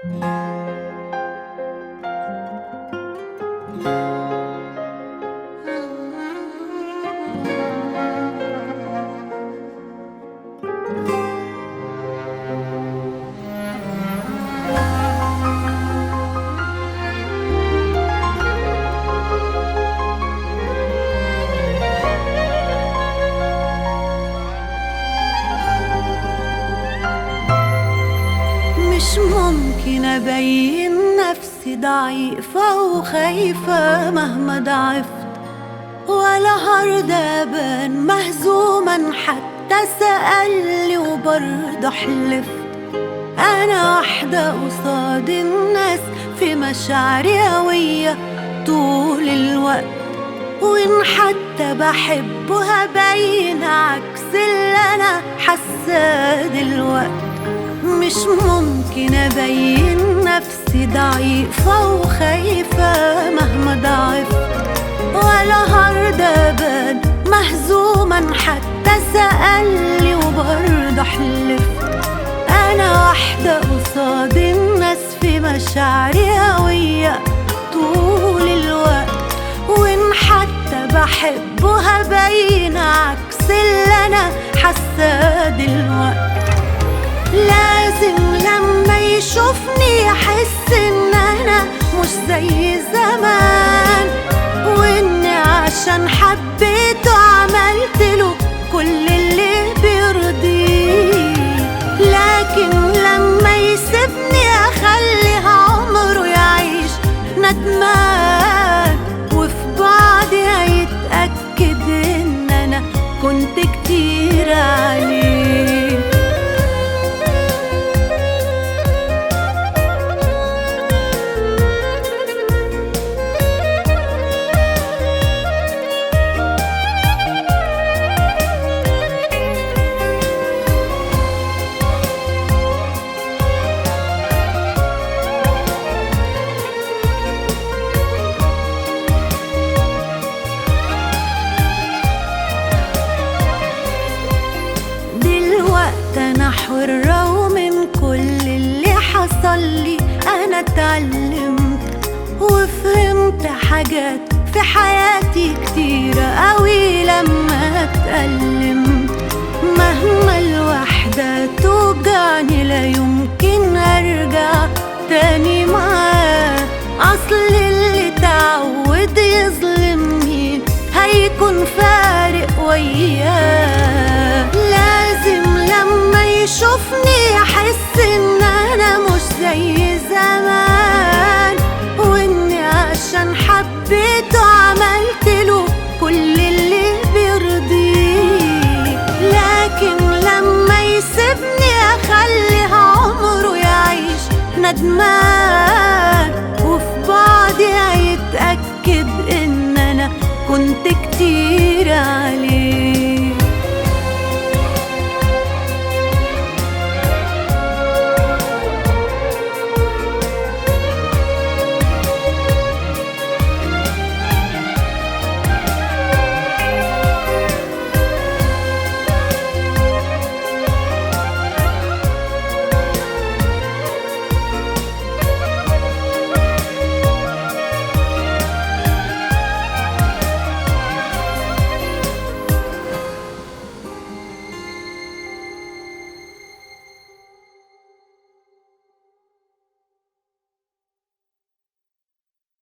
مش ممكن أبين نفسي ضعيفة وخايفة مهما ضعفت، ولا هرضى أبان مهزوما حتى سألني وبرضه حلفت. أنا واحدة قصاد الناس في مشاعري قوية طول الوقت، وإن حتى بحبه هبين عكس اللي أنا حاساه دلوقت. مش ممكن أبين نفسي ضعيفة وخايفة مهما ضعفت، ولا هرضى أبان مهزوما حتى سألني وبرضه حلفت. أنا واحدة قصاد الناس في مشاعري قوية طول الوقت، وإن حتى بحبه هبين عكس اللي أنا حاساه دلوقت. لازم لما يشوفني يحس إن أنا مش زي زمان، وإني عشان حبيته عملتله كل اللي بيرضيه. لكن لما يسيبني أخلي عمره يعيش ندمان، وفي بعدي هيتأكد إن أنا كنت كتير عليه. أنا حرة ومن كل اللي حصل لي أنا اتعلمت وفهمت حاجات في حياتي كتيرة قوي لما اتألمت. مهما الوحدة توجعني لا يمكن أرجع تاني معاه، أصل اللي تعود يظلمني هيكون فارق وياه. لازم لما يشوفني يحس إن أنا مش زي زمان، وإني عشان حبيته عملتله كل اللي بيرضيه. لكن لما يسيبني أخلي عمره يعيش ندمان، وفي بعدي هيتأكد إن أنا كنت كتير